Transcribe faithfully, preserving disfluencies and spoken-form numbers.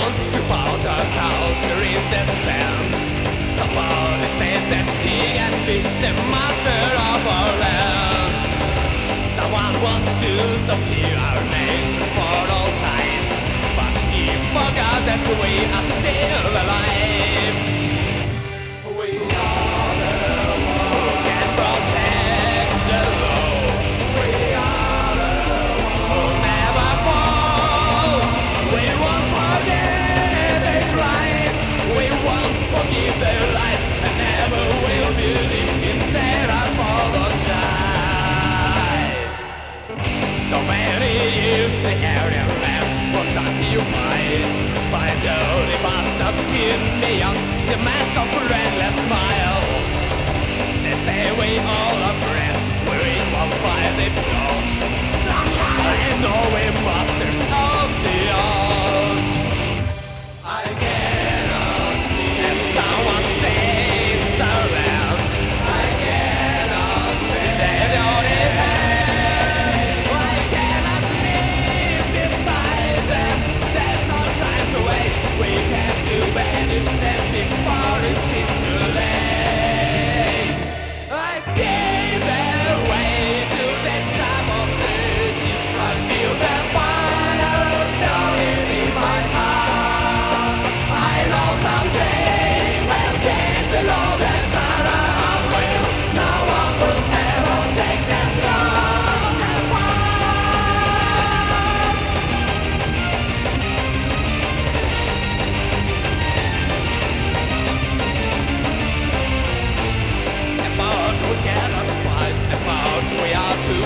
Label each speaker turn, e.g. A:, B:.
A: wants to put our culture in the sand. Somebody says that he can be the master of our land. Someone wants to subdue our nation for all times, but he forgot that we are still alive. We are the ones who can protect the law. We are the ones who never fall. We won't forget their crimes. We won't forgive their lies, and never will believe in their apologies. So many years the area left was occupied by dirty bastards hidden beyond the mask of a endless smile. They say we all are friends, we're involved by the blood. I know we're masters of the earth. I cannot see as someone saves our land. I cannot see they don't have. I cannot live beside them. There's no time to wait. We have to banish them before it is too late. I see their way to the top of the hill. I feel the fire burning in my heart. I know someday we'll change the law and terror of will. No one will ever take this long apart. About we cannot fight, about we are to